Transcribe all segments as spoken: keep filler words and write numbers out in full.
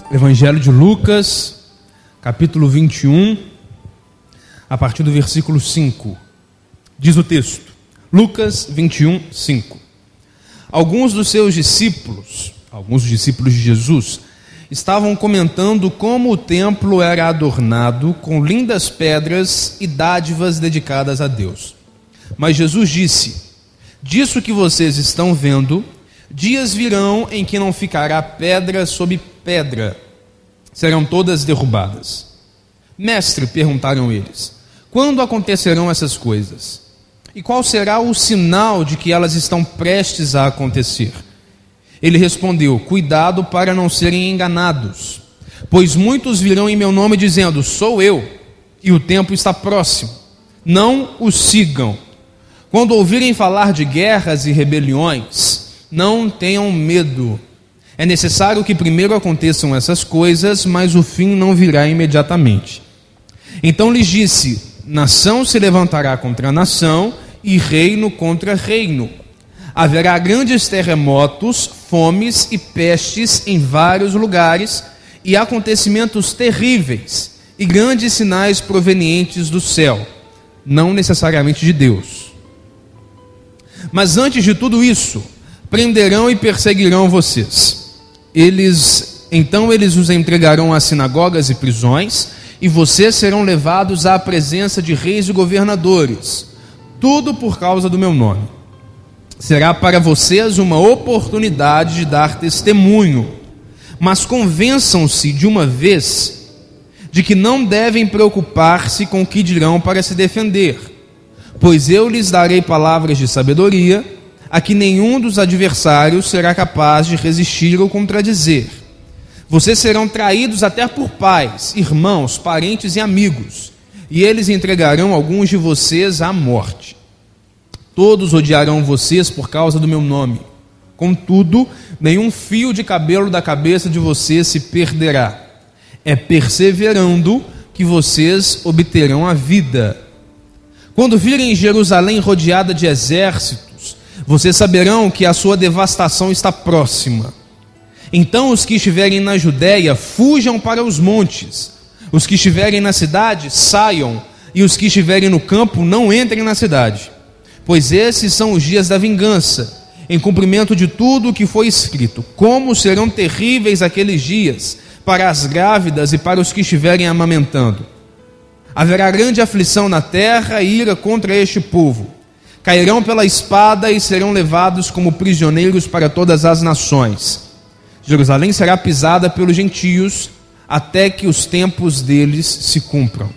Evangelho de Lucas, capítulo vinte e um, a partir do versículo cinco. Diz o texto, Lucas vinte e um, cinco. Alguns dos seus discípulos, alguns discípulos de Jesus, estavam comentando como o templo era adornado com lindas pedras e dádivas dedicadas a Deus. Mas Jesus disse: disso que vocês estão vendo, dias virão em que não ficará pedra sobre pedra, serão todas derrubadas. Mestre, perguntaram eles, quando acontecerão essas coisas? E qual será o sinal de que elas estão prestes a acontecer? Ele respondeu: cuidado para não serem enganados, pois muitos virão em meu nome dizendo, sou eu, e o tempo está próximo. Não os sigam. Quando ouvirem falar de guerras e rebeliões, não tenham medo. É necessário que primeiro aconteçam essas coisas, mas o fim não virá imediatamente. Então lhes disse: nação se levantará contra nação e reino contra reino. Haverá grandes terremotos, fomes e pestes em vários lugares e acontecimentos terríveis e grandes sinais provenientes do céu, não necessariamente de Deus. Mas antes de tudo isso, prenderão e perseguirão vocês. Eles, então eles os entregarão às sinagogas e prisões, e vocês serão levados à presença de reis e governadores, tudo por causa do meu nome. Será para vocês uma oportunidade de dar testemunho, mas convençam-se de uma vez de que não devem preocupar-se com o que dirão para se defender, pois eu lhes darei palavras de sabedoria, a que nenhum dos adversários será capaz de resistir ou contradizer. Vocês serão traídos até por pais, irmãos, parentes e amigos, e eles entregarão alguns de vocês à morte. Todos odiarão vocês por causa do meu nome. Contudo, nenhum fio de cabelo da cabeça de vocês se perderá. É perseverando que vocês obterão a vida. Quando virem Jerusalém rodeada de exércitos, vocês saberão que a sua devastação está próxima. Então os que estiverem na Judéia fujam para os montes. Os que estiverem na cidade saiam, e os que estiverem no campo não entrem na cidade. Pois esses são os dias da vingança, em cumprimento de tudo o que foi escrito. Como serão terríveis aqueles dias para as grávidas e para os que estiverem amamentando. Haverá grande aflição na terra e ira contra este povo. Cairão pela espada e serão levados como prisioneiros para todas as nações. Jerusalém será pisada pelos gentios até que os tempos deles se cumpram.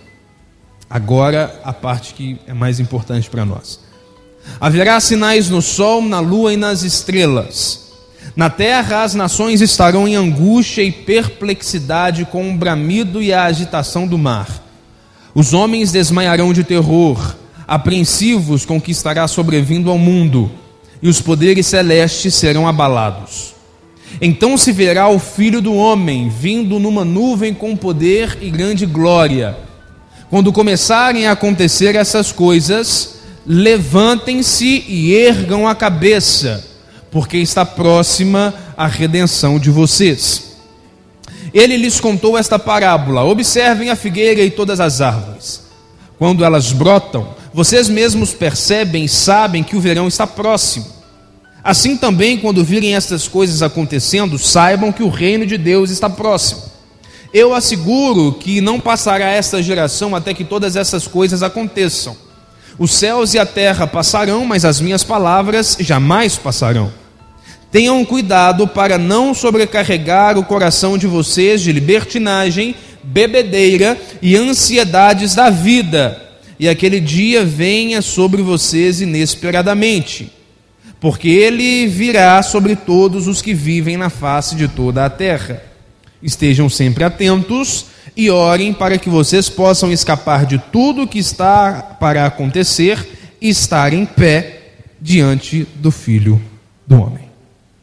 Agora a parte que é mais importante para nós. Haverá sinais no sol, na lua e nas estrelas. Na terra as nações estarão em angústia e perplexidade com o bramido e a agitação do mar. Os homens desmaiarão de terror, apreensivos com o que estará sobrevindo ao mundo, e os poderes celestes serão abalados. Então se verá o Filho do Homem vindo numa nuvem com poder e grande glória. Quando começarem a acontecer essas coisas, levantem-se e ergam a cabeça, porque está próxima a redenção de vocês. Ele lhes contou esta parábola: observem a figueira e todas as árvores. Quando elas brotam, vocês mesmos percebem e sabem que o verão está próximo. Assim também, quando virem estas coisas acontecendo, saibam que o reino de Deus está próximo. Eu asseguro que não passará esta geração até que todas essas coisas aconteçam. Os céus e a terra passarão, mas as minhas palavras jamais passarão. Tenham cuidado para não sobrecarregar o coração de vocês de libertinagem, bebedeira e ansiedades da vida, e aquele dia venha sobre vocês inesperadamente, porque ele virá sobre todos os que vivem na face de toda a terra. Estejam sempre atentos e orem para que vocês possam escapar de tudo que está para acontecer e estar em pé diante do Filho do Homem.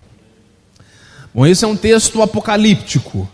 Bom, esse é um texto apocalíptico.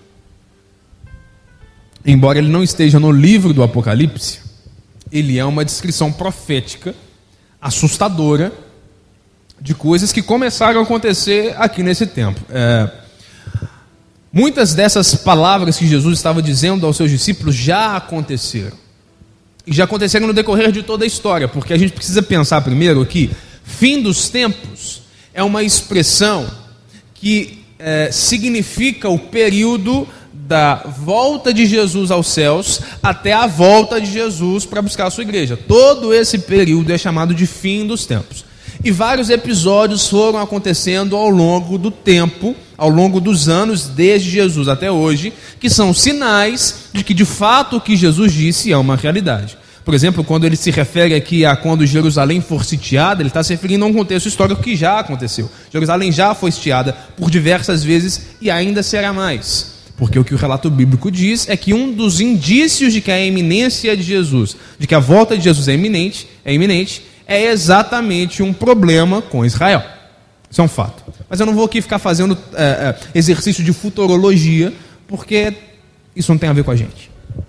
Embora ele não esteja no livro do Apocalipse, ele é uma descrição profética, assustadora, de coisas que começaram a acontecer aqui nesse tempo. É, Muitas dessas palavras que Jesus estava dizendo aos seus discípulos já aconteceram. E já aconteceram no decorrer de toda a história, porque a gente precisa pensar primeiro que fim dos tempos é uma expressão que é, significa o período da volta de Jesus aos céus até a volta de Jesus para buscar a sua igreja. Todo esse período é chamado de fim dos tempos. E vários episódios foram acontecendo ao longo do tempo, ao longo dos anos, desde Jesus até hoje, que são sinais de que de fato o que Jesus disse é uma realidade. Por exemplo, quando ele se refere aqui a quando Jerusalém for sitiada, ele está se referindo a um contexto histórico que já aconteceu. Jerusalém já foi sitiada por diversas vezes e ainda será mais. Porque o que o relato bíblico diz é que um dos indícios de que a iminência de Jesus, de que a volta de Jesus é iminente, é iminente, é exatamente um problema com Israel. Isso é um fato. Mas eu não vou aqui ficar fazendo é, é, exercício de futurologia, porque isso não tem a ver com a gente.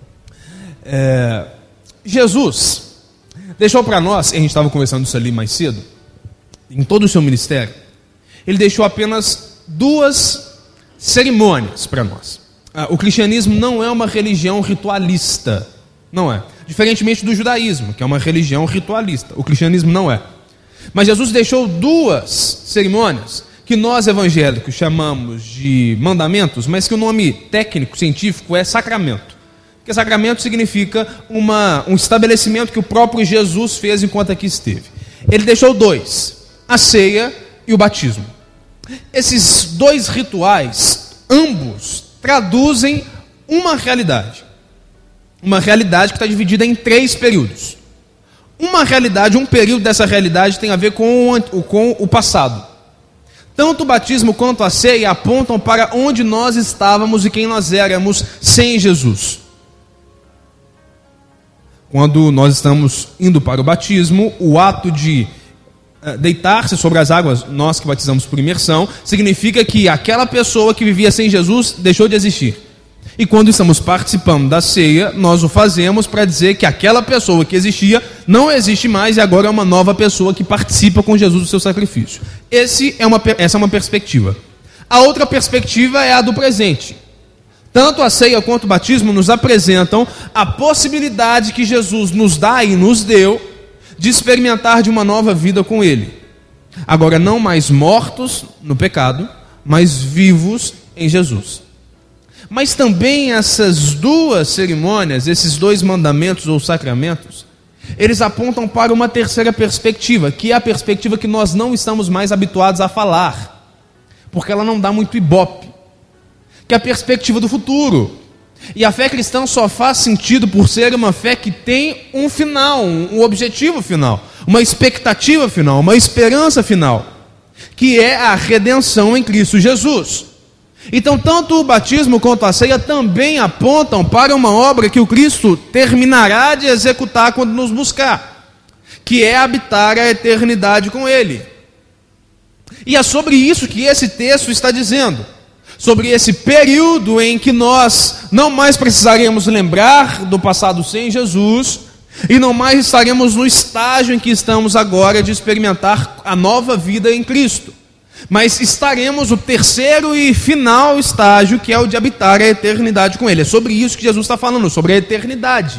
É... Jesus deixou para nós, e a gente estava conversando isso ali mais cedo, em todo o seu ministério, ele deixou apenas duas cerimônias para nós. O cristianismo não é uma religião ritualista, não é. Diferentemente do judaísmo, que é uma religião ritualista, o cristianismo não é. Mas Jesus deixou duas cerimônias que nós evangélicos chamamos de mandamentos, mas que o nome técnico, científico é sacramento. Porque sacramento significa uma, um estabelecimento que o próprio Jesus fez enquanto aqui esteve. Ele deixou dois, a ceia e o batismo. Esses dois rituais, ambos, traduzem uma realidade. Uma realidade que está dividida em três períodos. Uma realidade, um período dessa realidade tem a ver com o, com o passado. Tanto o batismo quanto a ceia apontam para onde nós estávamos e quem nós éramos sem Jesus. Quando nós estamos indo para o batismo, o ato de uh, deitar-se sobre as águas, nós que batizamos por imersão, significa que aquela pessoa que vivia sem Jesus deixou de existir. E quando estamos participando da ceia, nós o fazemos para dizer que aquela pessoa que existia não existe mais e agora é uma nova pessoa que participa com Jesus do seu sacrifício. Esse é uma, essa é uma perspectiva. A outra perspectiva é a do presente. Tanto a ceia quanto o batismo nos apresentam a possibilidade que Jesus nos dá e nos deu de experimentar de uma nova vida com Ele. Agora, não mais mortos no pecado, mas vivos em Jesus. Mas também essas duas cerimônias, esses dois mandamentos ou sacramentos, eles apontam para uma terceira perspectiva, que é a perspectiva que nós não estamos mais habituados a falar, porque ela não dá muito ibope. Que é a perspectiva do futuro. E a fé cristã só faz sentido por ser uma fé que tem um final, um objetivo final, uma expectativa final, uma esperança final, que é a redenção em Cristo Jesus. Então, tanto o batismo quanto a ceia também apontam para uma obra que o Cristo terminará de executar quando nos buscar, que é habitar a eternidade com Ele. E é sobre isso que esse texto está dizendo. Sobre esse período em que nós não mais precisaremos lembrar do passado sem Jesus e não mais estaremos no estágio em que estamos agora de experimentar a nova vida em Cristo, mas estaremos no terceiro e final estágio, que é o de habitar a eternidade com Ele. É sobre isso que Jesus está falando, sobre a eternidade.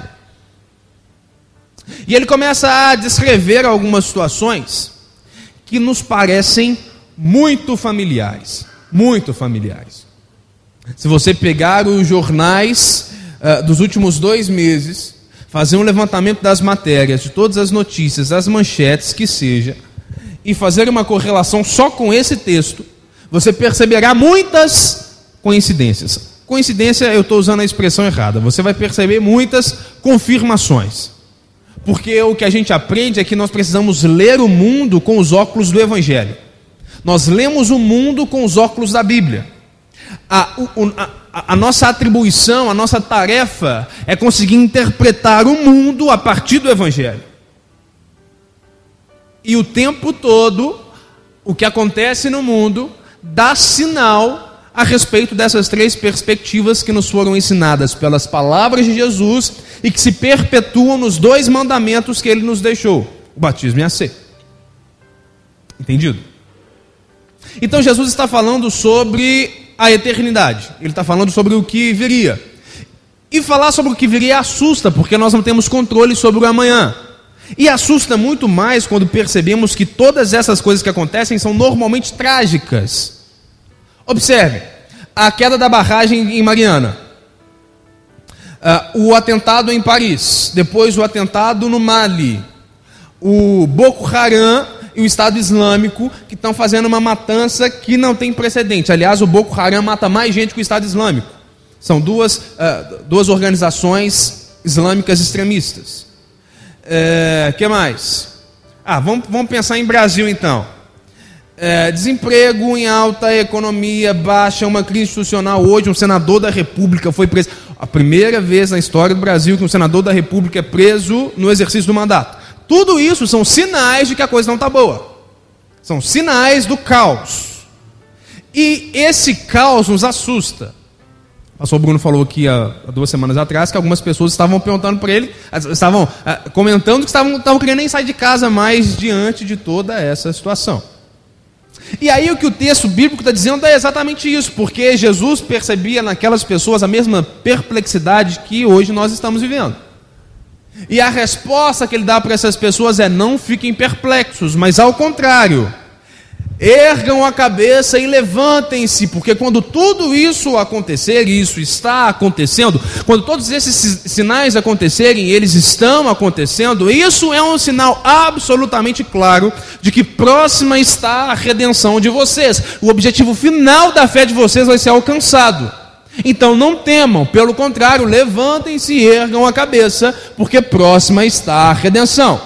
E ele começa a descrever algumas situações que nos parecem muito familiares. Muito familiares. Se você pegar os jornais uh, dos últimos dois meses, fazer um levantamento das matérias, de todas as notícias, as manchetes, que seja, e fazer uma correlação só com esse texto, você perceberá muitas coincidências. Coincidência, eu estou usando a expressão errada. Você vai perceber muitas confirmações. Porque o que a gente aprende é que nós precisamos ler o mundo com os óculos do Evangelho. Nós lemos o mundo com os óculos da Bíblia. A, o, a, a nossa atribuição, a nossa tarefa é conseguir interpretar o mundo a partir do Evangelho. E o tempo todo, o que acontece no mundo dá sinal a respeito dessas três perspectivas que nos foram ensinadas pelas palavras de Jesus e que se perpetuam nos dois mandamentos que Ele nos deixou: o batismo e a ceia. Entendido? Então Jesus está falando sobre a eternidade. Ele está falando sobre o que viria. E falar sobre o que viria assusta, porque nós não temos controle sobre o amanhã. E assusta muito mais quando percebemos que todas essas coisas que acontecem são normalmente trágicas. Observe, a queda da barragem em Mariana, uh, o atentado em Paris, depois o atentado no Mali, o Boko Haram e o Estado Islâmico, que estão fazendo uma matança que não tem precedente. Aliás, o Boko Haram mata mais gente que o Estado Islâmico. São duas, uh, duas organizações islâmicas extremistas. O é, que mais? Ah, vamos, vamos pensar em Brasil então. É, desemprego em alta, economia baixa, uma crise institucional. Hoje um senador da República foi preso. A primeira vez na história do Brasil que um senador da República é preso no exercício do mandato. Tudo isso são sinais de que a coisa não está boa. São sinais do caos. E esse caos nos assusta. O pastor Bruno falou aqui há, há duas semanas atrás que algumas pessoas estavam perguntando para ele, estavam ah, comentando que estavam, estavam querendo nem sair de casa mais diante de toda essa situação. E aí o que o texto bíblico está dizendo é exatamente isso, porque Jesus percebia naquelas pessoas a mesma perplexidade que hoje nós estamos vivendo. E a resposta que ele dá para essas pessoas é: não fiquem perplexos, mas ao contrário, ergam a cabeça e levantem-se, porque quando tudo isso acontecer, e isso está acontecendo, quando todos esses sinais acontecerem, eles estão acontecendo, isso é um sinal absolutamente claro de que próxima está a redenção de vocês. O objetivo final da fé de vocês vai ser alcançado. Então não temam, pelo contrário, levantem-se e ergam a cabeça, porque próxima está a redenção.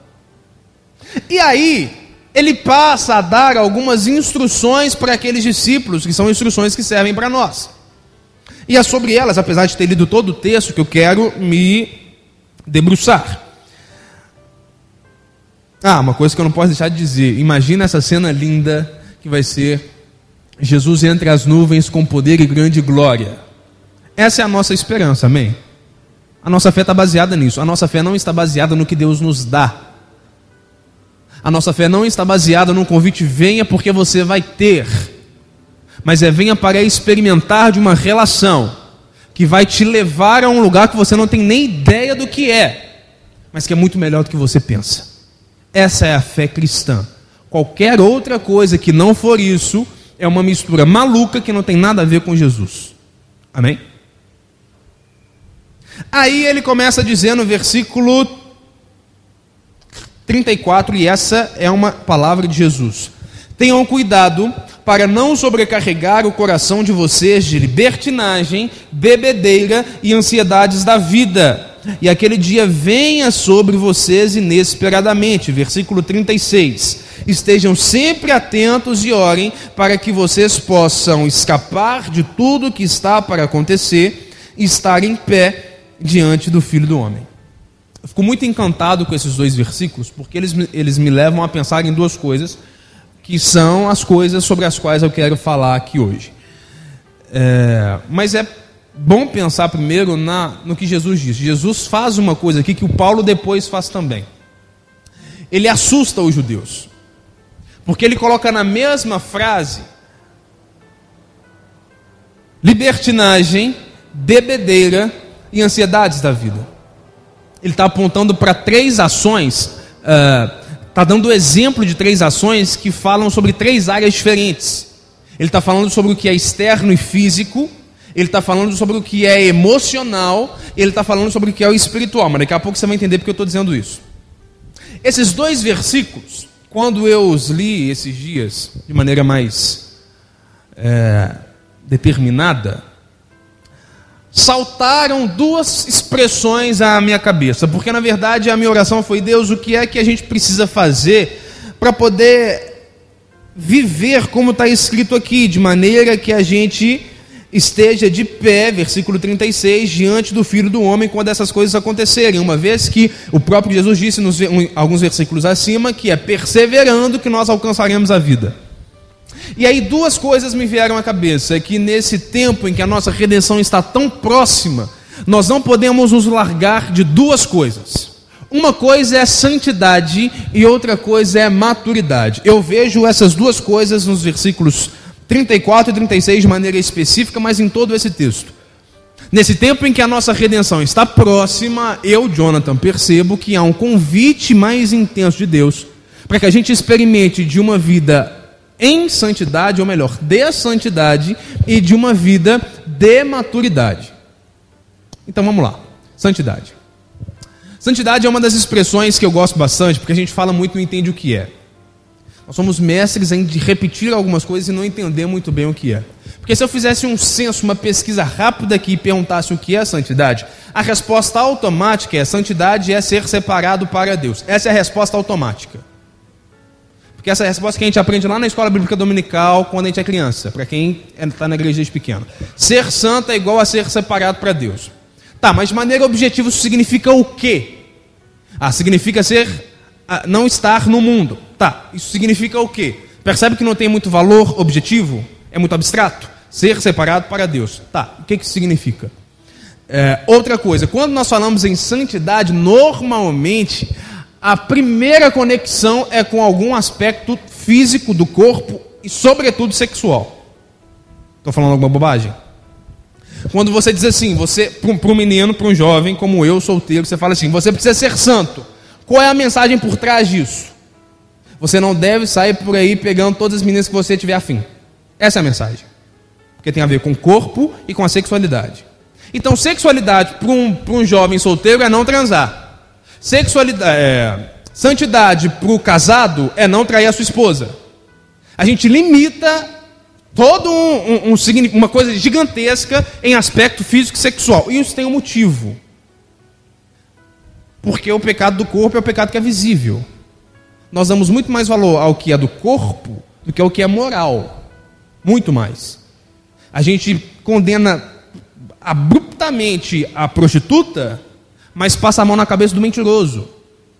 E aí ele passa a dar algumas instruções para aqueles discípulos, que são instruções que servem para nós. E é sobre elas, apesar de ter lido todo o texto, que eu quero me debruçar. Ah, uma coisa que eu não posso deixar de dizer. Imagina essa cena linda que vai ser Jesus entre as nuvens com poder e grande glória. Essa é a nossa esperança, amém? A nossa fé está baseada nisso. A nossa fé não está baseada no que Deus nos dá. A nossa fé não está baseada num convite, venha porque você vai ter, mas é venha para experimentar de uma relação que vai te levar a um lugar que você não tem nem ideia do que é, mas que é muito melhor do que você pensa. Essa é a fé cristã. Qualquer outra coisa que não for isso é uma mistura maluca que não tem nada a ver com Jesus. Amém? Aí ele começa a dizer no versículo trinta e quatro, e essa é uma palavra de Jesus: tenham cuidado para não sobrecarregar o coração de vocês de libertinagem, bebedeira e ansiedades da vida, e aquele dia venha sobre vocês inesperadamente. Versículo trinta e seis: estejam sempre atentos e orem para que vocês possam escapar de tudo que está para acontecer e estar em pé diante do Filho do Homem. Eu fico muito encantado com esses dois versículos, porque eles, eles me levam a pensar em duas coisas, que são as coisas sobre as quais eu quero falar aqui hoje. É, mas é bom pensar primeiro na, no que Jesus diz. Jesus faz uma coisa aqui que o Paulo depois faz também. Ele assusta os judeus, porque ele coloca na mesma frase libertinagem, bebedeira e ansiedades da vida. Ele está apontando para três ações, está uh, dando exemplo de três ações que falam sobre três áreas diferentes. Ele está falando sobre o que é externo e físico, ele está falando sobre o que é emocional, ele está falando sobre o que é o espiritual, mas daqui a pouco você vai entender porque eu estou dizendo isso. Esses dois versículos, quando eu os li esses dias, de maneira mais é, determinada, saltaram duas expressões à minha cabeça, porque na verdade a minha oração foi: Deus, o que é que a gente precisa fazer para poder viver como está escrito aqui, de maneira que a gente esteja de pé, versículo trinta e seis, diante do Filho do Homem quando essas coisas acontecerem, uma vez que o próprio Jesus disse nos alguns versículos acima que é perseverando que nós alcançaremos a vida. E aí duas coisas me vieram à cabeça: é que nesse tempo em que a nossa redenção está tão próxima, nós não podemos nos largar de duas coisas. Uma coisa é santidade e outra coisa é maturidade. Eu vejo essas duas coisas nos versículos trinta e quatro e trinta e seis de maneira específica, mas em todo esse texto. Nesse tempo em que a nossa redenção está próxima, eu, Jonathan, percebo que há um convite mais intenso de Deus para que a gente experimente de uma vida em santidade, ou melhor, de santidade, e de uma vida de maturidade. Então vamos lá, santidade. Santidade é uma das expressões que eu gosto bastante, porque a gente fala muito e não entende o que é. Nós somos mestres em de repetir algumas coisas e não entender muito bem o que é. Porque se eu fizesse um censo, uma pesquisa rápida aqui e perguntasse o que é santidade, a resposta automática é: santidade é ser separado para Deus. Essa é a resposta automática. Porque essa é a resposta que a gente aprende lá na escola bíblica dominical quando a gente é criança, para quem está na igreja desde pequeno. Ser santo é igual a ser separado para Deus. Tá, mas de maneira objetiva isso significa o quê? Ah, significa ser, ah, não estar no mundo. Tá, isso significa o quê? Percebe que não tem muito valor objetivo? É muito abstrato? Ser separado para Deus. Tá, o que que isso significa? É, outra coisa, quando nós falamos em santidade, normalmente a primeira conexão é com algum aspecto físico do corpo e sobretudo sexual. Estou falando alguma bobagem? Quando você diz assim, você para um menino, para um jovem como eu, solteiro, você fala assim: você precisa ser santo. Qual é a mensagem por trás disso? Você não deve sair por aí pegando todas as meninas que você tiver afim. Essa é a mensagem. Porque tem a ver com o corpo e com a sexualidade. Então, sexualidade para um, para um jovem solteiro é não transar. Sexualidade, é, santidade para o casado é não trair a sua esposa. A gente limita toda um, um, um, uma coisa gigantesca em aspecto físico e sexual. E isso tem um motivo. Porque o pecado do corpo é o pecado que é visível. Nós damos muito mais valor ao que é do corpo do que ao que é moral. Muito mais. A gente condena abruptamente a prostituta, mas passa a mão na cabeça do mentiroso.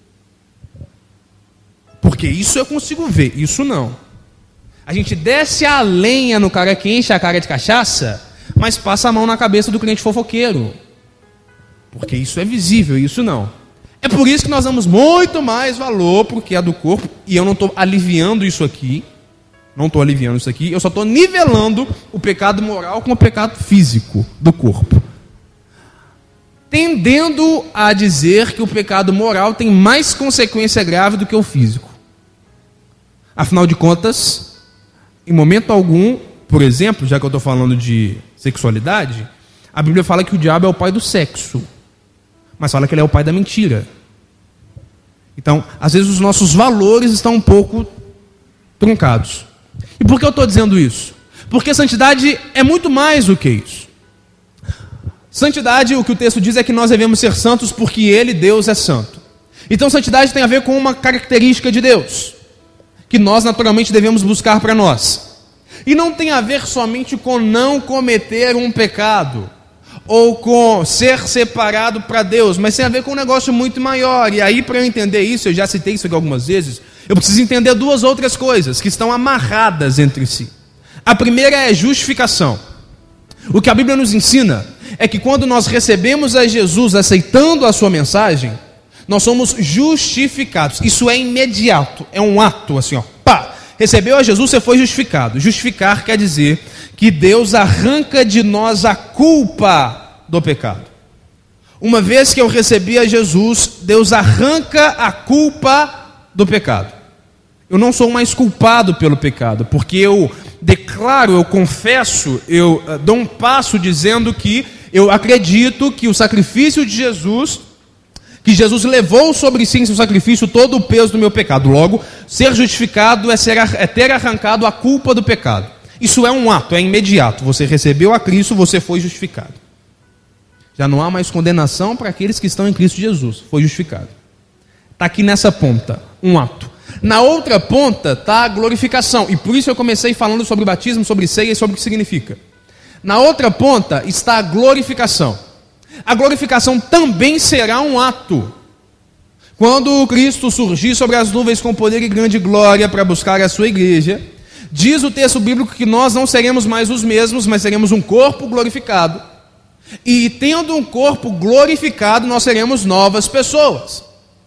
Porque isso eu consigo ver, isso não. A gente desce a lenha no cara que enche a cara de cachaça, mas passa a mão na cabeça do crente fofoqueiro. Porque isso é visível, isso não. É por isso que nós damos muito mais valor para o que é do corpo, e eu não estou aliviando isso aqui, não estou aliviando isso aqui, eu só estou nivelando o pecado moral com o pecado físico do corpo. Tendendo a dizer que o pecado moral tem mais consequência grave do que o físico. Afinal de contas, em momento algum, por exemplo, já que eu estou falando de sexualidade, a Bíblia fala que o diabo é o pai do sexo, mas fala que ele é o pai da mentira. Então, às vezes os nossos valores estão um pouco truncados. E por que eu estou dizendo isso? Porque santidade é muito mais do que isso. Santidade, o que o texto diz é que nós devemos ser santos porque Ele, Deus, é santo. Então, santidade tem a ver com uma característica de Deus, que nós naturalmente devemos buscar para nós. E não tem a ver somente com não cometer um pecado, ou com ser separado para Deus, mas tem a ver com um negócio muito maior. E aí, para eu entender isso, eu já citei isso aqui algumas vezes, eu preciso entender duas outras coisas que estão amarradas entre si. A primeira é justificação. O que a Bíblia nos ensina é que quando nós recebemos a Jesus aceitando a sua mensagem, nós somos justificados. Isso é imediato, é um ato assim, ó, pá, recebeu a Jesus, você foi justificado. Justificar quer dizer que Deus arranca de nós a culpa do pecado. Uma vez que eu recebi a Jesus, Deus arranca a culpa do pecado. Eu não sou mais culpado pelo pecado, porque eu declaro, eu confesso, eu uh, dou um passo dizendo que eu acredito que o sacrifício de Jesus, que Jesus levou sobre si em seu sacrifício todo o peso do meu pecado. Logo, ser justificado é, ser, é ter arrancado a culpa do pecado. Isso é um ato, é imediato. Você recebeu a Cristo, você foi justificado. Já não há mais condenação para aqueles que estão em Cristo Jesus. Foi justificado. Está aqui nessa ponta, um ato. Na outra ponta está a glorificação. E por isso eu comecei falando sobre batismo, sobre ceia e sobre o que significa. Na outra ponta está a glorificação. A glorificação também será um ato. Quando Cristo surgir sobre as nuvens com poder e grande glória para buscar a sua igreja, diz o texto bíblico que nós não seremos mais os mesmos, mas seremos um corpo glorificado. E tendo um corpo glorificado, nós seremos novas pessoas.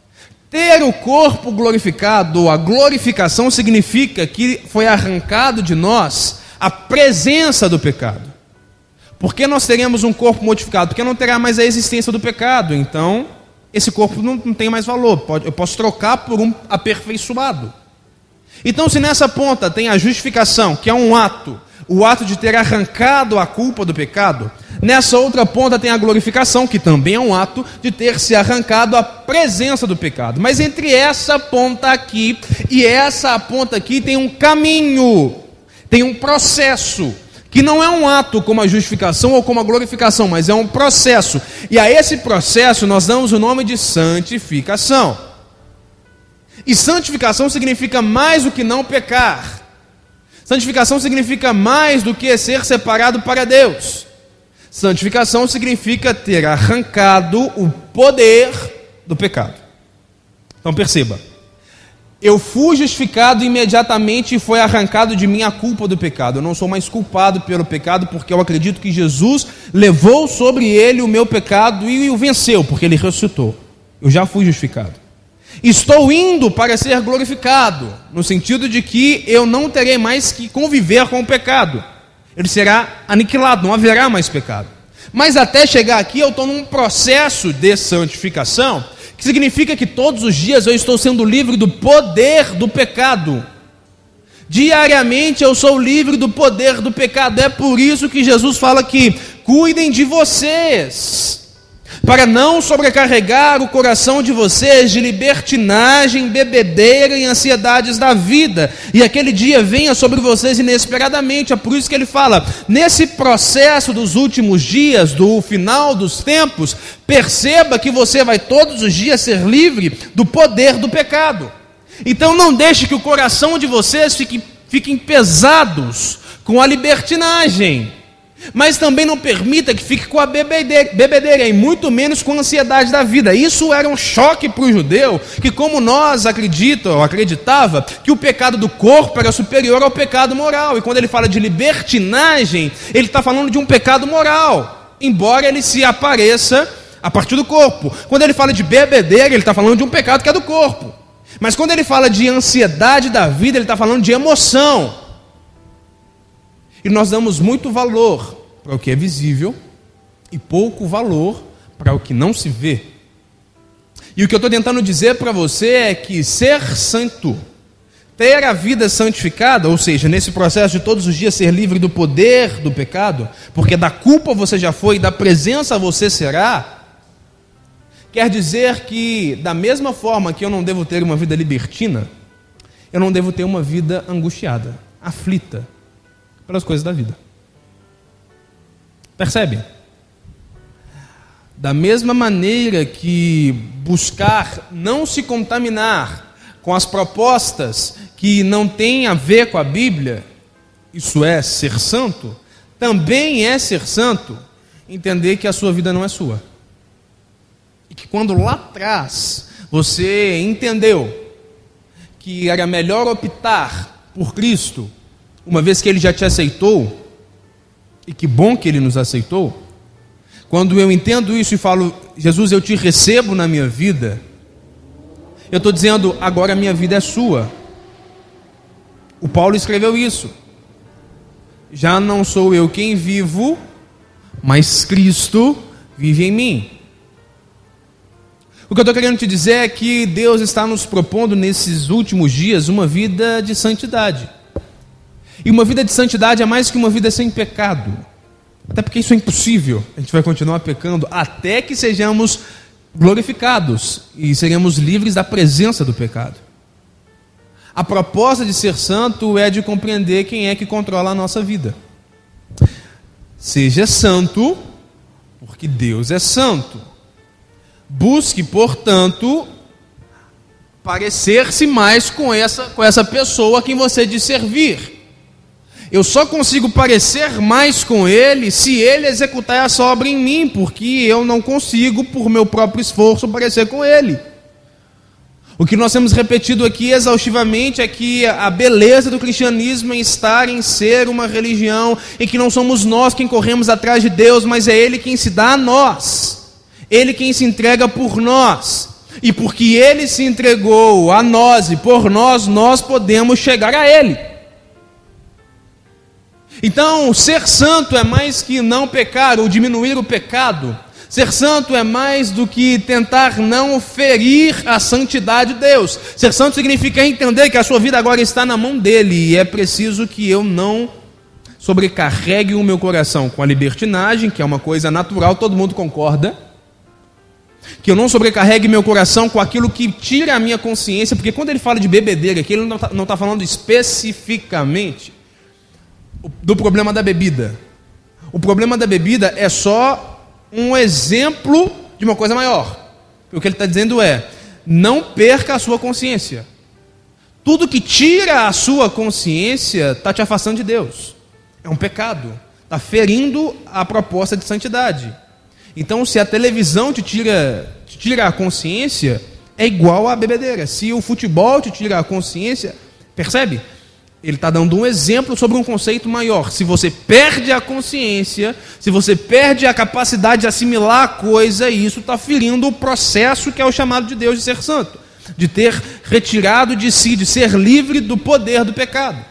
Ter o corpo glorificado, a glorificação significa que foi arrancado de nós a presença do pecado. Por que nós teremos um corpo modificado? Porque não terá mais a existência do pecado. Então, esse corpo não, não tem mais valor. Pode, eu posso trocar por um aperfeiçoado. Então, se nessa ponta tem a justificação, que é um ato, o ato de ter arrancado a culpa do pecado, nessa outra ponta tem a glorificação, que também é um ato de ter se arrancado a presença do pecado. Mas entre essa ponta aqui e essa ponta aqui tem um caminho, tem um processo, que não é um ato como a justificação ou como a glorificação, mas é um processo. E a esse processo nós damos o nome de santificação. E santificação significa mais do que não pecar. Santificação significa mais do que ser separado para Deus. Santificação significa ter arrancado o poder do pecado. Então perceba, eu fui justificado imediatamente e foi arrancado de mim a culpa do pecado. Eu não sou mais culpado pelo pecado, porque eu acredito que Jesus levou sobre ele o meu pecado e o venceu, porque ele ressuscitou. Eu já fui justificado. Estou indo para ser glorificado, no sentido de que eu não terei mais que conviver com o pecado. Ele será aniquilado, não haverá mais pecado. Mas até chegar aqui eu estou num processo de santificação, que significa que todos os dias eu estou sendo livre do poder do pecado. Diariamente eu sou livre do poder do pecado. É por isso que Jesus fala que cuidem de vocês, para não sobrecarregar o coração de vocês de libertinagem, bebedeira e ansiedades da vida, e aquele dia venha sobre vocês inesperadamente. É por isso que ele fala, nesse processo dos últimos dias, do final dos tempos, perceba que você vai todos os dias ser livre do poder do pecado. Então não deixe que o coração de vocês fique, fiquem pesados com a libertinagem, mas também não permita que fique com a bebedeira, bebedeira, e muito menos com a ansiedade da vida. Isso era um choque para o judeu, que como nós acredita, ou acreditava, que o pecado do corpo era superior ao pecado moral. E quando ele fala de libertinagem, ele está falando de um pecado moral, embora ele se apareça a partir do corpo. Quando ele fala de bebedeira, ele está falando de um pecado que é do corpo. Mas quando ele fala de ansiedade da vida, ele está falando de emoção. E nós damos muito valor para o que é visível e pouco valor para o que não se vê. E o que eu estou tentando dizer para você é que ser santo, ter a vida santificada, ou seja, nesse processo de todos os dias ser livre do poder do pecado, porque da culpa você já foi e da presença você será, quer dizer que da mesma forma que eu não devo ter uma vida libertina, eu não devo ter uma vida angustiada, aflita pelas coisas da vida. Percebe? Da mesma maneira que buscar não se contaminar com as propostas que não têm a ver com a Bíblia, isso é ser santo, também é ser santo entender que a sua vida não é sua. E que quando lá atrás você entendeu que era melhor optar por Cristo, uma vez que Ele já te aceitou, e que bom que Ele nos aceitou, quando eu entendo isso e falo, Jesus, eu te recebo na minha vida, eu estou dizendo, agora a minha vida é sua. O Paulo escreveu isso. Já não sou eu quem vivo, mas Cristo vive em mim. O que eu estou querendo te dizer é que Deus está nos propondo nesses últimos dias uma vida de santidade. E uma vida de santidade é mais que uma vida sem pecado. Até porque isso é impossível. A gente vai continuar pecando até que sejamos glorificados e seremos livres da presença do pecado. A proposta de ser santo é de compreender quem é que controla a nossa vida. Seja santo, porque Deus é santo. Busque, portanto, parecer-se mais com essa, com essa pessoa a quem você diz servir. Eu só consigo parecer mais com Ele se Ele executar essa obra em mim, porque eu não consigo, por meu próprio esforço, parecer com Ele. O que nós temos repetido aqui exaustivamente é que a beleza do cristianismo é estar em ser uma religião em que não somos nós quem corremos atrás de Deus, mas é Ele quem se dá a nós, Ele quem se entrega por nós, e porque Ele se entregou a nós e por nós, nós podemos chegar a Ele. Então, ser santo é mais que não pecar ou diminuir o pecado. Ser santo é mais do que tentar não ferir a santidade de Deus. Ser santo significa entender que a sua vida agora está na mão dele e é preciso que eu não sobrecarregue o meu coração com a libertinagem, que é uma coisa natural, todo mundo concorda. Que eu não sobrecarregue meu coração com aquilo que tira a minha consciência, porque quando ele fala de bebedeira aqui, ele não está não tá falando especificamente do problema da bebida. O problema da bebida é só um exemplo de uma coisa maior. O que ele está dizendo é: não perca a sua consciência. Tudo que tira a sua consciência está te afastando de Deus. É um pecado. Está ferindo a proposta de santidade. Então, se a televisão te tira, te tira a consciência, é igual à bebedeira. Se o futebol te tira a consciência, percebe? Ele está dando um exemplo sobre um conceito maior. Se você perde a consciência, se você perde a capacidade de assimilar a coisa, isso está ferindo o processo que é o chamado de Deus de ser santo, de ter retirado de si, de ser livre do poder do pecado.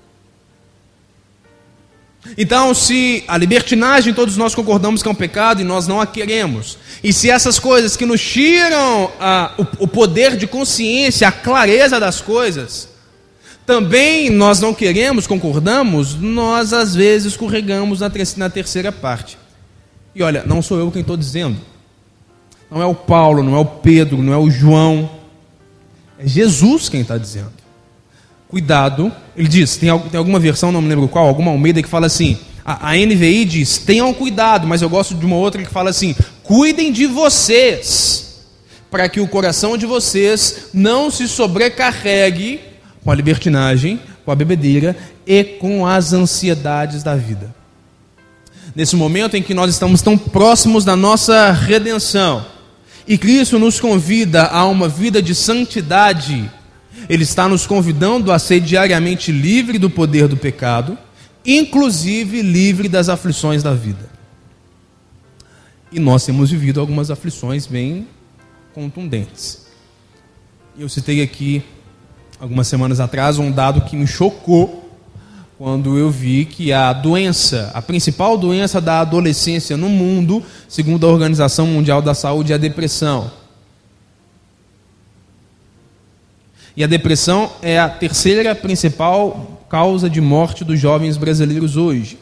Então, se a libertinagem todos nós concordamos que é um pecado e nós não a queremos, e se essas coisas que nos tiram a, o, o poder de consciência, a clareza das coisas, também nós não queremos, concordamos, nós às vezes escorregamos na, na terceira parte. E olha, não sou eu quem estou dizendo. Não é o Paulo, não é o Pedro, não é o João. É Jesus quem está dizendo. Cuidado, ele diz, tem, tem alguma versão, não me lembro qual, alguma Almeida que fala assim, a, a N V I diz, tenham cuidado, mas eu gosto de uma outra que fala assim, cuidem de vocês, para que o coração de vocês não se sobrecarregue com a libertinagem, com a bebedeira e com as ansiedades da vida. Nesse momento em que nós estamos tão próximos da nossa redenção, e Cristo nos convida a uma vida de santidade, Ele está nos convidando a ser diariamente livre do poder do pecado, inclusive livre das aflições da vida. E nós temos vivido algumas aflições bem contundentes. Eu citei aqui algumas semanas atrás, um dado que me chocou quando eu vi que a doença, a principal doença da adolescência no mundo, segundo a Organização Mundial da Saúde, é a depressão. E a depressão é a terceira principal causa de morte dos jovens brasileiros hoje.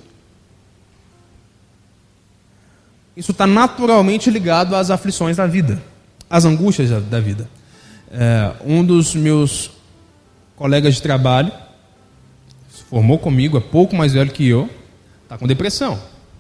Isso está naturalmente ligado às aflições da vida, às angústias da vida. É, um dos meus colegas de trabalho, se formou comigo, é pouco mais velho que eu, está com depressão.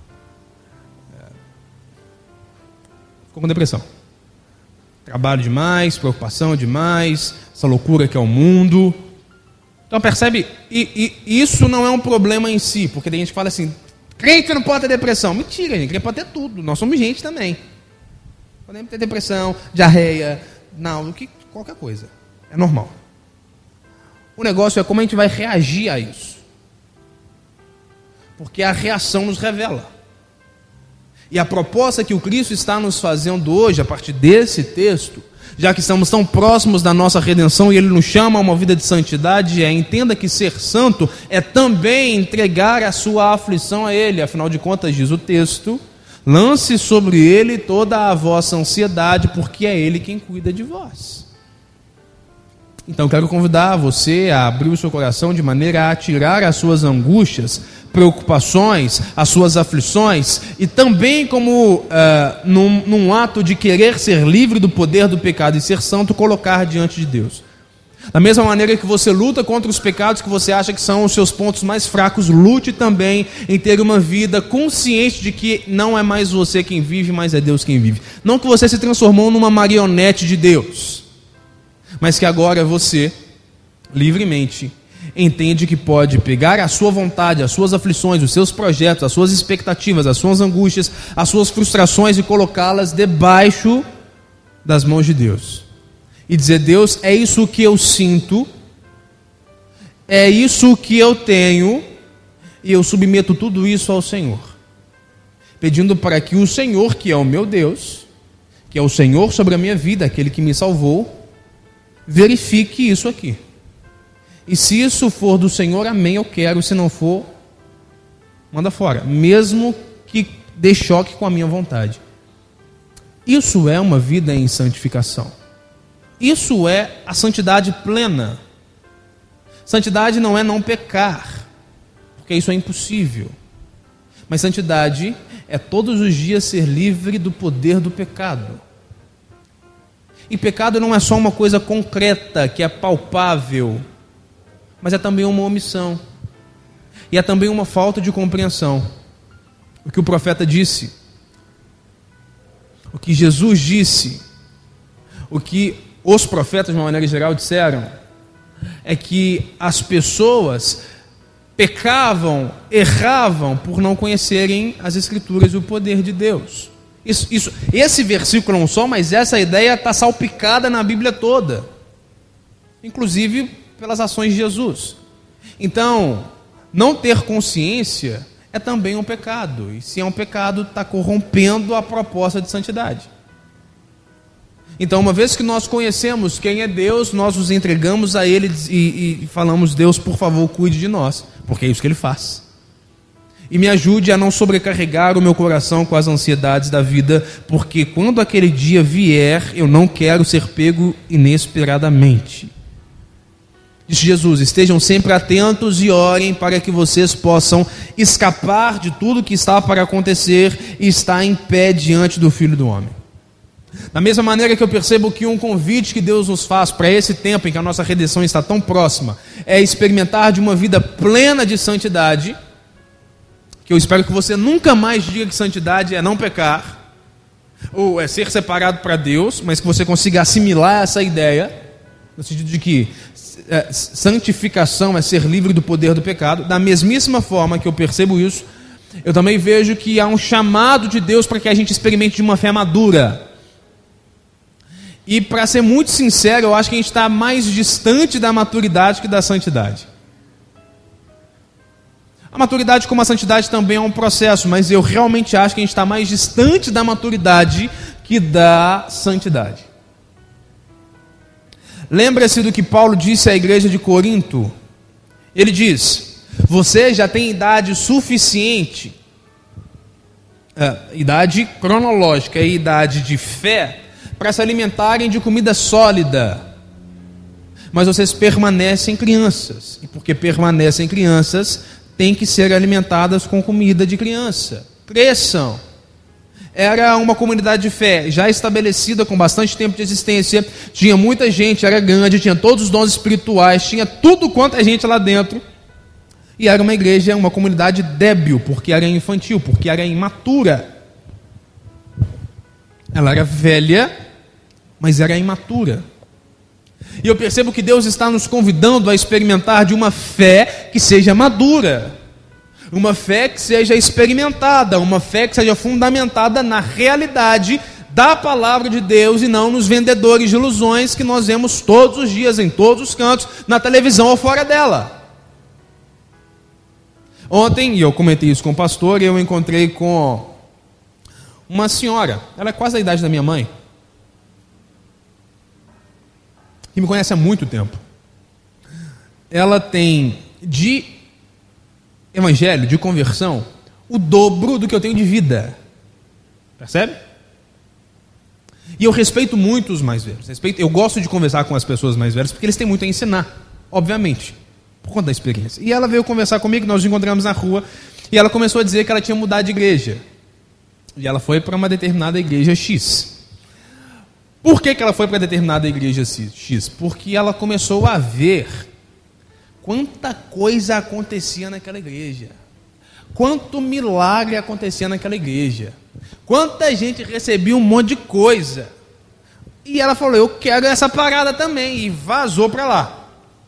Ficou com depressão. Trabalho demais, preocupação demais, essa loucura que é o mundo. Então percebe, e, e isso não é um problema em si, porque tem gente que fala assim, crente não pode ter depressão. Mentira, gente, crente pode ter tudo, nós somos gente também. Podemos ter depressão, diarreia, não, qualquer coisa, é normal. O negócio é como a gente vai reagir a isso. Porque a reação nos revela. E a proposta que o Cristo está nos fazendo hoje, a partir desse texto, já que estamos tão próximos da nossa redenção e Ele nos chama a uma vida de santidade, é: entenda que ser santo é também entregar a sua aflição a Ele. Afinal de contas, diz o texto, lance sobre Ele toda a vossa ansiedade, porque é Ele quem cuida de vós. Então quero convidar você a abrir o seu coração de maneira a tirar as suas angústias, preocupações, as suas aflições, e também como uh, num, num ato de querer ser livre do poder do pecado e ser santo, colocar diante de Deus. Da mesma maneira que você luta contra os pecados que você acha que são os seus pontos mais fracos, lute também em ter uma vida consciente de que não é mais você quem vive, mas é Deus quem vive. Não que você se transformou numa marionete de Deus, mas que agora você, livremente, entende que pode pegar a sua vontade, as suas aflições, os seus projetos, as suas expectativas, as suas angústias, as suas frustrações e colocá-las debaixo das mãos de Deus. E dizer: Deus, é isso que eu sinto, é isso que eu tenho, e eu submeto tudo isso ao Senhor, pedindo para que o Senhor, que é o meu Deus, que é o Senhor sobre a minha vida, aquele que me salvou, verifique isso aqui. E se isso for do Senhor, amém, eu quero. Se não for, manda fora, mesmo que dê choque com a minha vontade. Isso é uma vida em santificação. Isso é a santidade plena. Santidade não é não pecar, porque isso é impossível. Mas santidade é todos os dias ser livre do poder do pecado. E pecado não é só uma coisa concreta, que é palpável, mas é também uma omissão. E é também uma falta de compreensão. O que o profeta disse, o que Jesus disse, o que os profetas, de uma maneira geral, disseram, é que as pessoas pecavam, erravam por não conhecerem as Escrituras e o poder de Deus. Isso, isso, esse versículo não só, mas essa ideia está salpicada na Bíblia toda, inclusive pelas ações de Jesus. Então, não ter consciência é também um pecado, e se é um pecado, está corrompendo a proposta de santidade. Então, uma vez que nós conhecemos quem é Deus, nós nos entregamos a Ele e, e falamos: Deus, por favor, cuide de nós, porque é isso que Ele faz. E me ajude a não sobrecarregar o meu coração com as ansiedades da vida, porque quando aquele dia vier, eu não quero ser pego inesperadamente. Disse Jesus: estejam sempre atentos e orem para que vocês possam escapar de tudo que está para acontecer e estar em pé diante do Filho do Homem. Da mesma maneira que eu percebo que um convite que Deus nos faz para esse tempo em que a nossa redenção está tão próxima é experimentar de uma vida plena de santidade, que eu espero que você nunca mais diga que santidade é não pecar, ou é ser separado para Deus, mas que você consiga assimilar essa ideia, no sentido de que é, santificação é ser livre do poder do pecado. Da mesmíssima forma que eu percebo isso, eu também vejo que há um chamado de Deus para que a gente experimente de uma fé madura. E para ser muito sincero, eu acho que a gente está mais distante da maturidade que da santidade. A maturidade como a santidade também é um processo, mas eu realmente acho que a gente está mais distante da maturidade que da santidade. Lembra-se do que Paulo disse à igreja de Corinto? Ele diz: você já tem idade suficiente, é, idade cronológica e idade de fé, para se alimentarem de comida sólida, mas vocês permanecem crianças, e porque permanecem crianças, têm que ser alimentadas com comida de criança. Cresçam. Era uma comunidade de fé já estabelecida, com bastante tempo de existência, tinha muita gente, era grande, tinha todos os dons espirituais, tinha tudo quanto a gente lá dentro, e era uma igreja, uma comunidade débil, porque era infantil, porque era imatura. Ela era velha, mas era imatura. E eu percebo que Deus está nos convidando a experimentar de uma fé que seja madura, uma fé que seja experimentada, uma fé que seja fundamentada na realidade da palavra de Deus e não nos vendedores de ilusões que nós vemos todos os dias, em todos os cantos, na televisão ou fora dela. Ontem, e eu comentei isso com o pastor, eu encontrei com uma senhora, ela é quase da idade da minha mãe, que me conhece há muito tempo. Ela tem de evangelho, de conversão, o dobro do que eu tenho de vida. Percebe? E eu respeito muito os mais velhos. Respeito, eu gosto de conversar com as pessoas mais velhas, porque eles têm muito a ensinar, obviamente, por conta da experiência. E ela veio conversar comigo, nós nos encontramos na rua, e ela começou a dizer que ela tinha mudado de igreja. E ela foi para uma determinada igreja X. Por que que ela foi para determinada igreja X? Porque ela começou a ver quanta coisa acontecia naquela igreja, quanto milagre acontecia naquela igreja, quanta gente recebia um monte de coisa. E ela falou: eu quero essa parada também, e vazou para lá.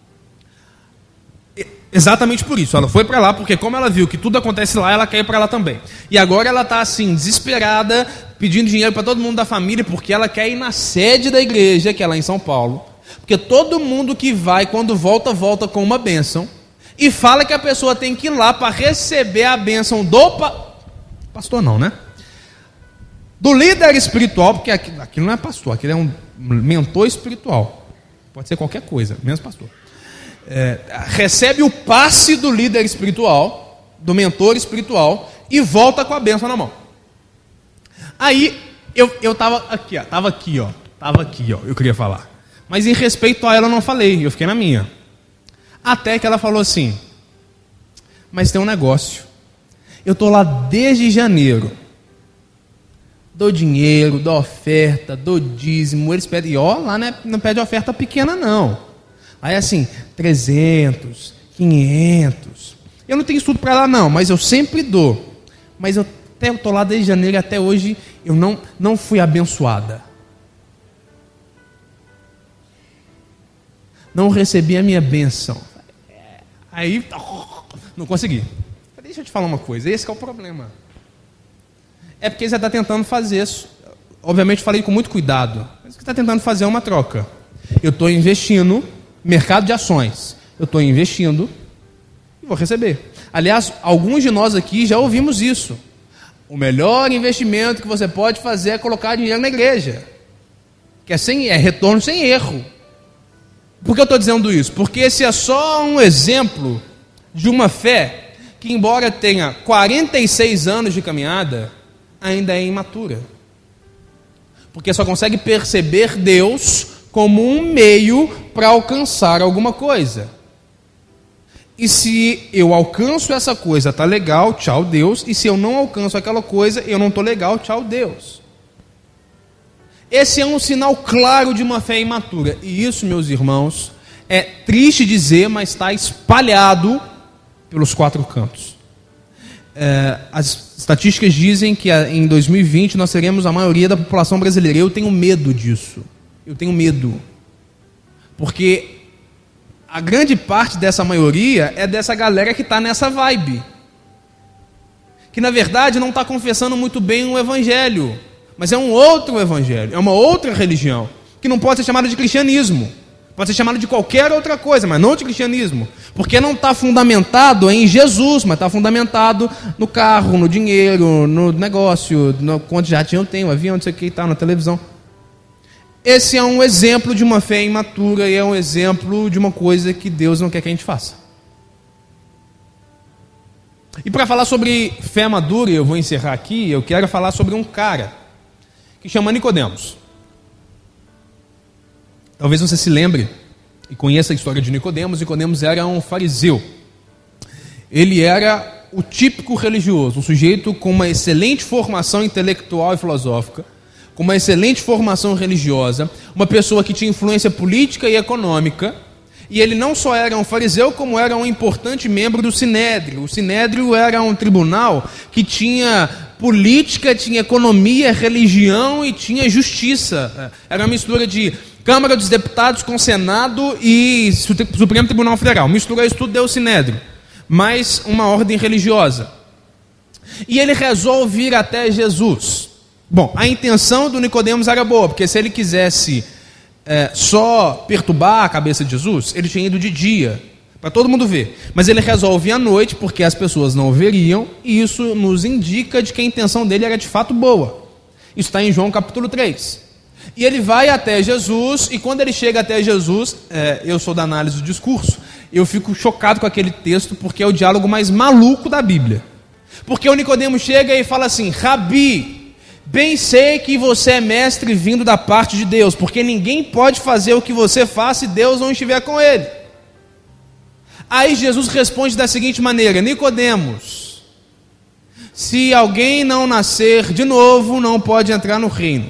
Exatamente por isso, ela foi para lá, porque como ela viu que tudo acontece lá, ela quer ir para lá também. E agora ela está assim, desesperada, pedindo dinheiro para todo mundo da família, porque ela quer ir na sede da igreja, que é lá em São Paulo, porque todo mundo que vai, quando volta, volta com uma bênção, e fala que a pessoa tem que ir lá para receber a bênção do pa... pastor não, né? Do líder espiritual, porque aquilo, aquilo não é pastor, aquilo é um mentor espiritual, pode ser qualquer coisa, menos pastor. É, recebe o passe do líder espiritual, do mentor espiritual e volta com a bênção na mão. Aí, eu, eu tava aqui, ó, tava aqui, ó, tava aqui, ó, eu queria falar. Mas em respeito a ela eu não falei, eu fiquei na minha. Até que ela falou assim, mas tem um negócio, eu tô lá desde janeiro, dou dinheiro, dou oferta, dou dízimo, eles pedem, e ó, lá não, é, não pede oferta pequena não. Aí assim, trezentos, quinhentos, eu não tenho estudo para ela não, mas eu sempre dou. Mas eu até estou lá desde janeiro e até hoje eu não, não fui abençoada. Não recebi a minha bênção. Aí, não consegui. Deixa eu te falar uma coisa, esse que é o problema. É porque você está tentando fazer isso. Obviamente falei com muito cuidado, mas você está tentando fazer uma troca. Eu estou investindo, mercado de ações, eu estou investindo e vou receber. Aliás, alguns de nós aqui já ouvimos isso. O melhor investimento que você pode fazer é colocar dinheiro na igreja, que é, sem, é retorno sem erro. Por que eu estou dizendo isso? Porque esse é só um exemplo de uma fé que, embora tenha quarenta e seis anos de caminhada, ainda é imatura. Porque só consegue perceber Deus como um meio para alcançar alguma coisa. E se eu alcanço essa coisa, tá legal, tchau Deus. E se eu não alcanço aquela coisa, eu não tô legal, tchau Deus. Esse é um sinal claro de uma fé imatura. E isso, meus irmãos, é triste dizer, mas está espalhado pelos quatro cantos. É, as estatísticas dizem que em dois mil e vinte nós teremos a maioria da população brasileira. Eu tenho medo disso. Eu tenho medo. Porque a grande parte dessa maioria é dessa galera que está nessa vibe. Que na verdade não está confessando muito bem o evangelho. Mas é um outro evangelho, é uma outra religião, que não pode ser chamada de cristianismo. Pode ser chamada de qualquer outra coisa, mas não de cristianismo. Porque não está fundamentado em Jesus, mas está fundamentado no carro, no dinheiro, no negócio, no quanto já tinha, eu tenho, avião, não sei o que e tal, na televisão. Esse é um exemplo de uma fé imatura e é um exemplo de uma coisa que Deus não quer que a gente faça. E para falar sobre fé madura, eu vou encerrar aqui, eu quero falar sobre um cara que chama Nicodemos. Talvez você se lembre e conheça a história de Nicodemos. Nicodemos era um fariseu. Ele era o típico religioso, um sujeito com uma excelente formação intelectual e filosófica, com uma excelente formação religiosa, uma pessoa que tinha influência política e econômica, e ele não só era um fariseu, como era um importante membro do Sinédrio. O Sinédrio era um tribunal que tinha política, tinha economia, religião e tinha justiça. Era uma mistura de Câmara dos Deputados com Senado e Supremo Tribunal Federal. Misturou isso tudo, deu o Sinédrio, mais uma ordem religiosa. E ele resolve ir até Jesus. Bom, a intenção do Nicodemos era boa, porque se ele quisesse é, só perturbar a cabeça de Jesus, ele tinha ido de dia, para todo mundo ver. Mas ele resolve ir à noite, porque as pessoas não o veriam, e isso nos indica de que a intenção dele era de fato boa. Isso está em João capítulo três. E ele vai até Jesus, e quando ele chega até Jesus, é, eu sou da análise do discurso, eu fico chocado com aquele texto, porque é o diálogo mais maluco da Bíblia. Porque o Nicodemo chega e fala assim: Rabi, bem sei que você é mestre vindo da parte de Deus, porque ninguém pode fazer o que você faz se Deus não estiver com ele. Aí Jesus responde da seguinte maneira: Nicodemos, se alguém não nascer de novo, não pode entrar no reino.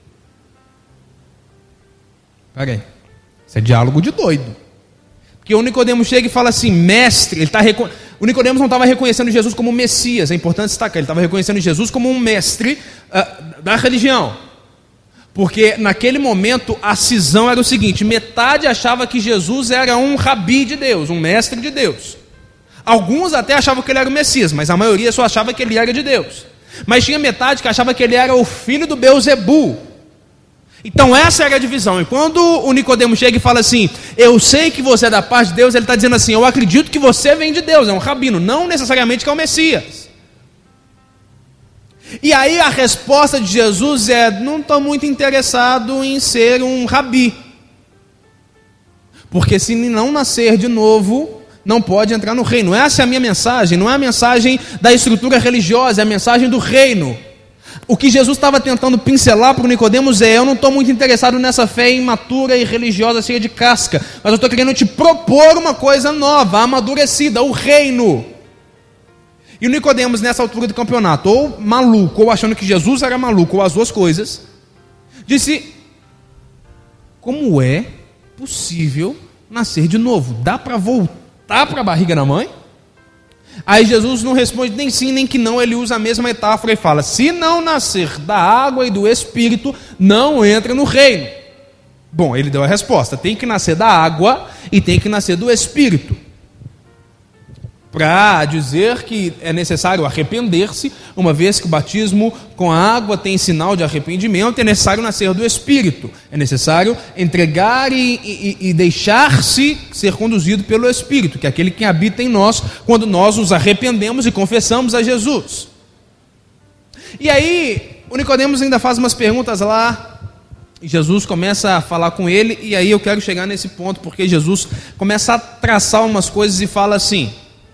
Peraí, isso é diálogo de doido. Porque o Nicodemos chega e fala assim: mestre, ele tá reco... o Nicodemos não estava reconhecendo Jesus como Messias, é importante destacar, ele estava reconhecendo Jesus como um mestre uh, da religião. Porque naquele momento a cisão era o seguinte: metade achava que Jesus era um rabi de Deus, um mestre de Deus. Alguns até achavam que ele era o Messias, mas a maioria só achava que ele era de Deus. Mas tinha metade que achava que ele era o filho do Beelzebu. Então essa era a divisão. E quando o Nicodemo chega e fala assim: eu sei que você é da parte de Deus, ele está dizendo assim: eu acredito que você vem de Deus, é um rabino, não necessariamente que é o Messias. E aí a resposta de Jesus é: não estou muito interessado em ser um rabi, porque se não nascer de novo, não pode entrar no reino. Essa é a minha mensagem, não é a mensagem da estrutura religiosa, é a mensagem do reino. O que Jesus estava tentando pincelar para o Nicodemos é: eu não estou muito interessado nessa fé imatura e religiosa cheia de casca, mas eu estou querendo te propor uma coisa nova, amadurecida, o reino. E o Nicodemos, nessa altura do campeonato, ou maluco, ou achando que Jesus era maluco, ou as duas coisas, disse: como é possível nascer de novo? Dá para voltar para a barriga da mãe? Aí Jesus não responde nem sim nem que não, ele usa a mesma metáfora e fala: se não nascer da água e do Espírito, não entra no reino. Bom, ele deu a resposta: tem que nascer da água e tem que nascer do Espírito. Para dizer que é necessário arrepender-se, uma vez que o batismo com a água tem sinal de arrependimento, é necessário nascer do Espírito, é necessário entregar e, e, e deixar-se ser conduzido pelo Espírito, que é aquele que habita em nós, quando nós nos arrependemos e confessamos a Jesus. E aí, o Nicodemos ainda faz umas perguntas lá, e Jesus começa a falar com ele, e aí eu quero chegar nesse ponto, porque Jesus começa a traçar umas coisas e fala assim.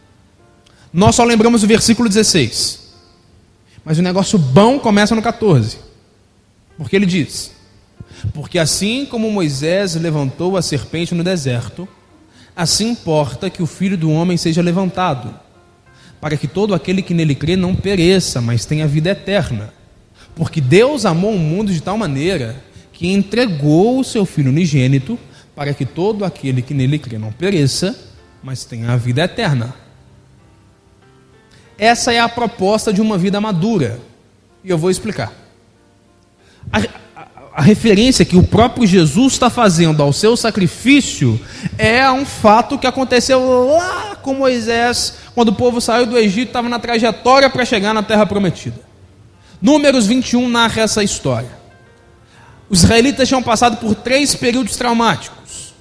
Nós só lembramos o versículo dezesseis, mas o negócio bom começa no catorze, porque ele diz: porque assim como Moisés levantou a serpente no deserto, assim importa que o Filho do Homem seja levantado, para que todo aquele que nele crê não pereça, mas tenha vida eterna. Porque Deus amou o mundo de tal maneira que entregou o seu Filho unigênito, para que todo aquele que nele crê não pereça, mas tenha a vida eterna. Essa é a proposta de uma vida madura, e eu vou explicar. A, a, a referência que o próprio Jesus está fazendo ao seu sacrifício é um fato que aconteceu lá com Moisés, quando o povo saiu do Egito, estava na trajetória para chegar na Terra Prometida. Números vinte e um narra essa história. Os israelitas tinham passado por três períodos traumáticos: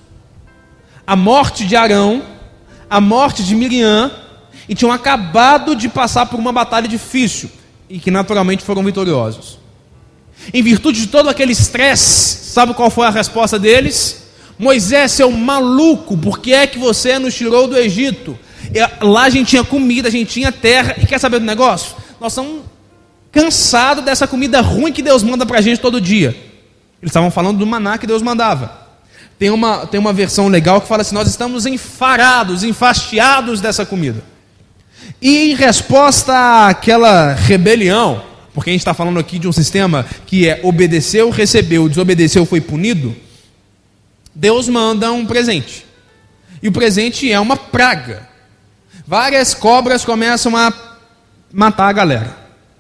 a morte de Arão, a morte de Miriam, e tinham acabado de passar por uma batalha difícil, e que naturalmente foram vitoriosos. Em virtude de todo aquele estresse, sabe qual foi a resposta deles? Moisés, seu maluco, por que é que você nos tirou do Egito? E lá a gente tinha comida, a gente tinha terra, e quer saber do negócio? Nós estamos cansados dessa comida ruim que Deus manda para a gente todo dia. Eles estavam falando do maná que Deus mandava. Tem uma, tem uma versão legal que fala assim: nós estamos enfarados, enfastiados dessa comida. E em resposta àquela rebelião, porque a gente está falando aqui de um sistema que é obedeceu, recebeu, desobedeceu, foi punido, Deus manda um presente. E o presente é uma praga. Várias cobras começam a matar a galera.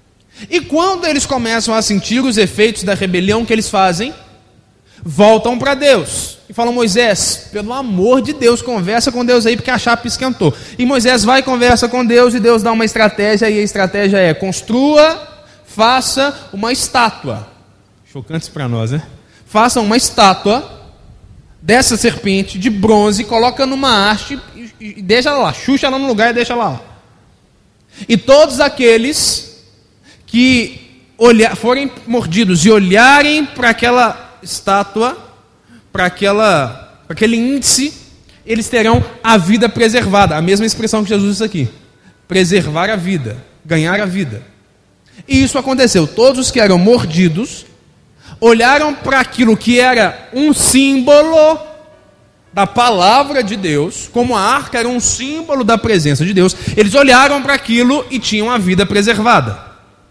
E quando eles começam a sentir os efeitos da rebelião, o que eles fazem? Voltam para Deus e falam: Moisés, pelo amor de Deus, conversa com Deus aí, porque a chapa esquentou. E Moisés vai e conversa com Deus, e Deus dá uma estratégia, e a estratégia é: construa, faça uma estátua. Chocantes para nós, né? Faça uma estátua dessa serpente de bronze, coloca numa haste e, e deixa ela lá, xuxa ela no lugar e deixa ela lá. E todos aqueles que olhar, forem mordidos e olharem para aquela estátua, para aquela, para aquele índice, eles terão a vida preservada. A mesma expressão que Jesus disse aqui: preservar a vida, ganhar a vida. E isso aconteceu. Todos os que eram mordidos olharam para aquilo que era um símbolo da palavra de Deus, como a arca era um símbolo da presença de Deus. Eles olharam para aquilo e tinham a vida preservada.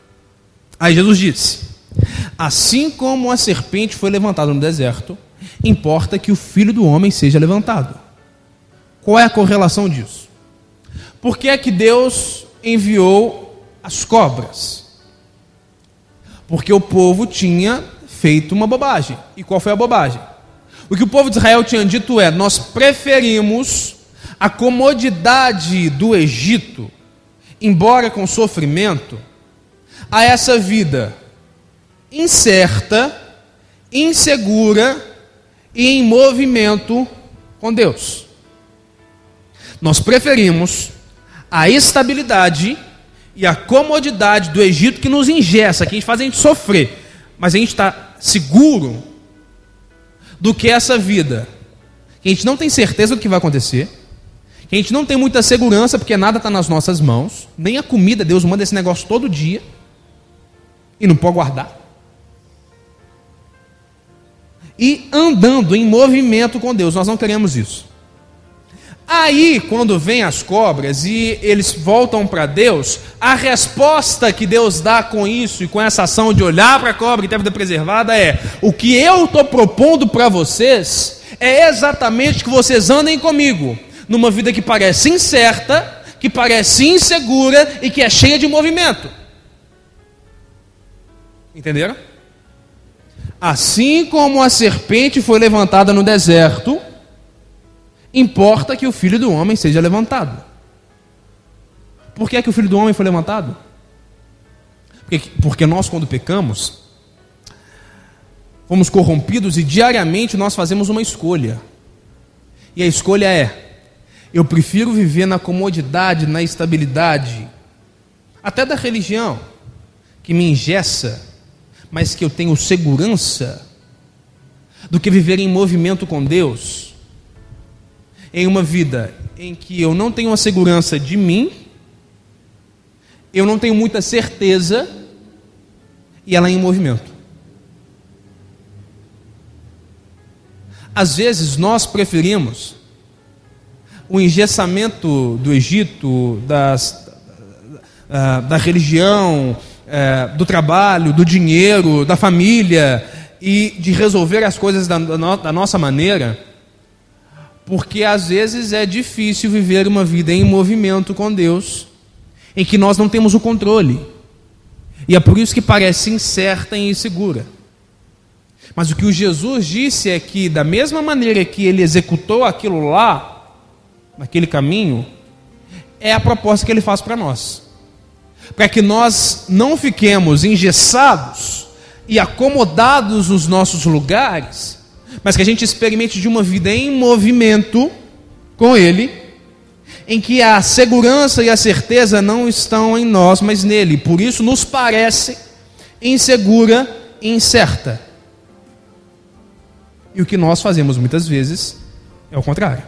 Aí Jesus disse: assim como a serpente foi levantada no deserto, importa que o Filho do Homem seja levantado. Qual é a correlação disso? Por que é que Deus enviou as cobras? Porque o povo tinha feito uma bobagem. E qual foi a bobagem? O que o povo de Israel tinha dito é: nós preferimos a comodidade do Egito, embora com sofrimento, a essa vida incerta, insegura e em movimento com Deus. Nós preferimos a estabilidade e a comodidade do Egito, que nos engessa, que a gente faz a gente sofrer, mas a gente está seguro, do que essa vida que a gente não tem certeza do que vai acontecer, que a gente não tem muita segurança porque nada está nas nossas mãos, nem a comida, Deus manda esse negócio todo dia e não pode guardar. E andando em movimento com Deus, nós não queremos isso. Aí, quando vêm as cobras e eles voltam para Deus, a resposta que Deus dá com isso e com essa ação de olhar para a cobra e ter a vida preservada é: o que eu estou propondo para vocês é exatamente que vocês andem comigo numa vida que parece incerta, que parece insegura e que é cheia de movimento. Entenderam? Assim como a serpente foi levantada no deserto, importa que o Filho do Homem seja levantado. Por que é que o Filho do Homem foi levantado? Porque, porque nós, quando pecamos, fomos corrompidos e diariamente nós fazemos uma escolha. E a escolha é: eu prefiro viver na comodidade, na estabilidade, até da religião, que me engessa, mas que eu tenho segurança, do que viver em movimento com Deus, em uma vida em que eu não tenho a segurança de mim, eu não tenho muita certeza, e ela é em movimento. Às vezes nós preferimos o engessamento do Egito, das, uh, da religião, uh, do trabalho, do dinheiro, da família, e de resolver as coisas da, da, no, da nossa maneira, porque às vezes é difícil viver uma vida em movimento com Deus, em que nós não temos o controle, e é por isso que parece incerta e insegura. Mas o que o Jesus disse é que, da mesma maneira que ele executou aquilo lá, naquele caminho, é a proposta que ele faz para nós, para que nós não fiquemos engessados e acomodados nos nossos lugares, mas que a gente experimente de uma vida em movimento com Ele, em que a segurança e a certeza não estão em nós, mas nele. Por isso nos parece insegura e incerta. E o que nós fazemos muitas vezes é o contrário.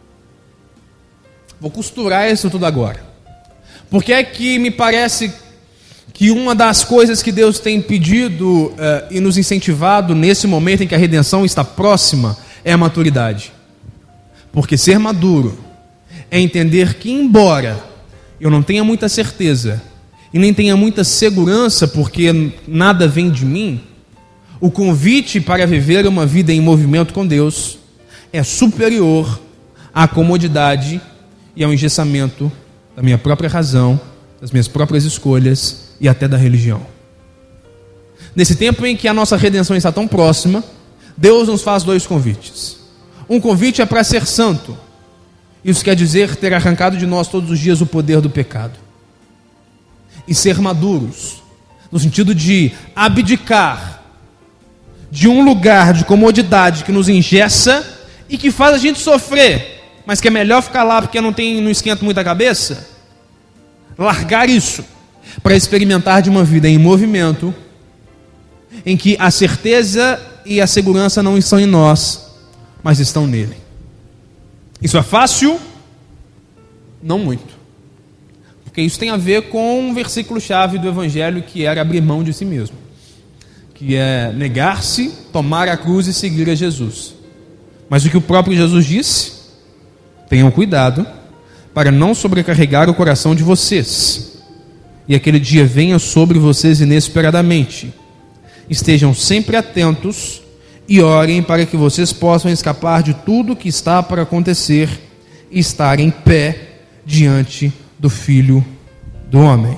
Vou costurar isso tudo agora. Porque é que me parece que uma das coisas que Deus tem pedido uh, e nos incentivado nesse momento em que a redenção está próxima é a maturidade. Porque ser maduro é entender que, embora eu não tenha muita certeza e nem tenha muita segurança porque nada vem de mim, o convite para viver uma vida em movimento com Deus é superior à comodidade e ao engessamento da minha própria razão, das minhas próprias escolhas e até da religião. Nesse tempo em que a nossa redenção está tão próxima, Deus nos faz dois convites. Um convite é para ser santo. Isso quer dizer ter arrancado de nós todos os dias o poder do pecado. E ser maduros, no sentido de abdicar de um lugar de comodidade que nos engessa e que faz a gente sofrer, mas que é melhor ficar lá porque não, tem, não esquenta muita cabeça. Largar isso para experimentar de uma vida em movimento, em que a certeza e a segurança não estão em nós, mas estão nele. Isso é fácil? Não muito. Porque isso tem a ver com um versículo-chave do Evangelho, que era abrir mão de si mesmo, que é negar-se, tomar a cruz e seguir a Jesus. Mas o que o próprio Jesus disse: tenham cuidado para não sobrecarregar o coração de vocês, e aquele dia venha sobre vocês inesperadamente. Estejam sempre atentos e orem para que vocês possam escapar de tudo que está para acontecer e estar em pé diante do Filho do Homem.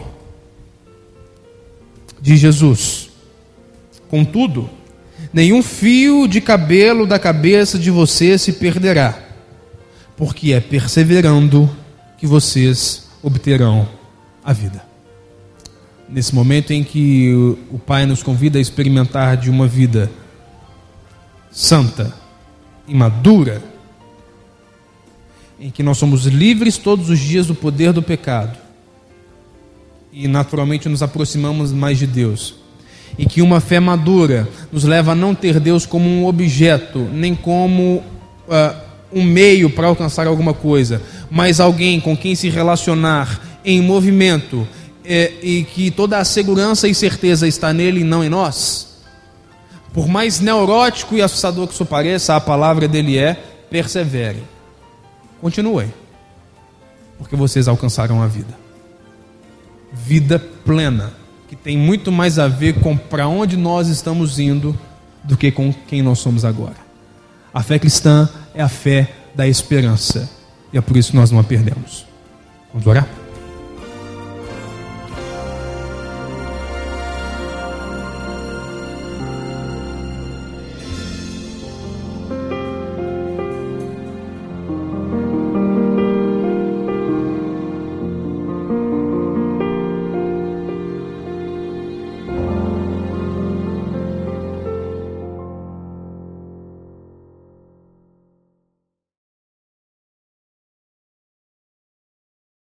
Diz Jesus: contudo, nenhum fio de cabelo da cabeça de vocês se perderá, porque é perseverando que vocês obterão a vida. Nesse momento em que o Pai nos convida a experimentar de uma vida santa e madura, em que nós somos livres todos os dias do poder do pecado e naturalmente nos aproximamos mais de Deus, e que uma fé madura nos leva a não ter Deus como um objeto, nem como uh, um meio para alcançar alguma coisa, mas alguém com quem se relacionar em movimento, é, e que toda a segurança e certeza está nele e não em nós, por mais neurótico e assustador que isso pareça, a palavra dele é: persevere, continuem, porque vocês alcançaram a vida, vida plena, que tem muito mais a ver com para onde nós estamos indo do que com quem nós somos agora. A fé cristã é a fé da esperança, e é por isso que nós não a perdemos. Vamos orar?